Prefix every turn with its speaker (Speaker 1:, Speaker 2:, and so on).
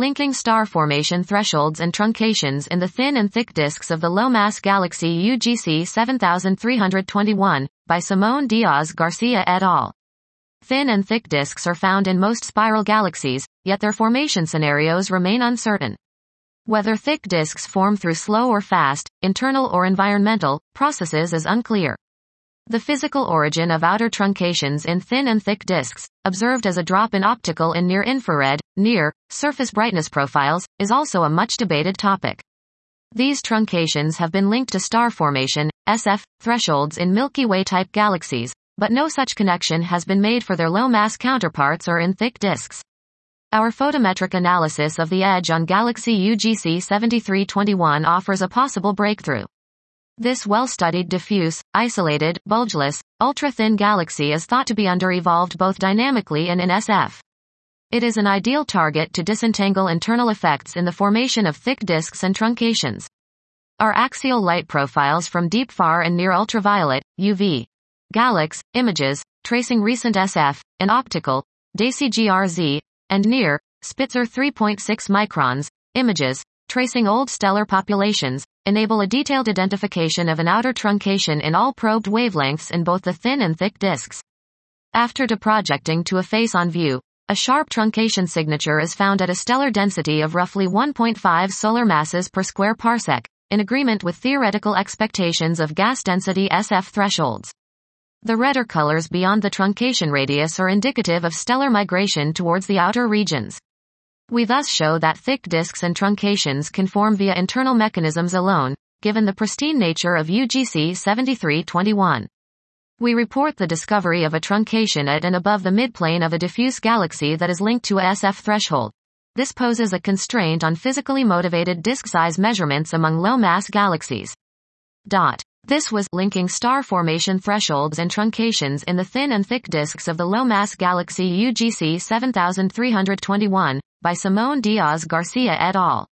Speaker 1: Linking Star Formation Thresholds and Truncations in the Thin and Thick Disks of the Low-Mass Galaxy UGC 7321, by Simón Díaz García et al. Thin and thick disks are found in most spiral galaxies, yet their formation scenarios remain uncertain. Whether thick disks form through slow or fast, internal or environmental, processes is unclear. The physical origin of outer truncations in thin and thick disks, observed as a drop in optical and near-infrared, surface brightness profiles, is also a much debated topic. These truncations have been linked to star formation, SF, thresholds in Milky Way-type galaxies, but no such connection has been made for their low-mass counterparts or in thick disks. Our photometric analysis of the edge on Galaxy UGC 7321 offers a possible breakthrough. This well-studied diffuse, isolated, bulgeless, ultra-thin galaxy is thought to be under-evolved both dynamically and in SF. It is an ideal target to disentangle internal effects in the formation of thick disks and truncations. Our axial light profiles from deep far and near ultraviolet, UV, GALAX, images, tracing recent SF, and optical, DCGRZ, and near, Spitzer 3.6 microns, images, tracing old stellar populations, enable a detailed identification of an outer truncation in all probed wavelengths in both the thin and thick disks. After deprojecting to a face on view, a sharp truncation signature is found at a stellar density of roughly 1.5 solar masses per square parsec, in agreement with theoretical expectations of gas density SF thresholds. The redder colors beyond the truncation radius are indicative of stellar migration towards the outer regions. We thus show that thick disks and truncations can form via internal mechanisms alone, given the pristine nature of UGC 7321. We report the discovery of a truncation at and above the midplane of a diffuse galaxy that is linked to a SF threshold. This poses a constraint on physically motivated disk size measurements among low-mass galaxies. This was Linking Star Formation Thresholds and Truncations in the Thin and Thick Disks of the Low-Mass Galaxy UGC 7321, by Simón Díaz García et al.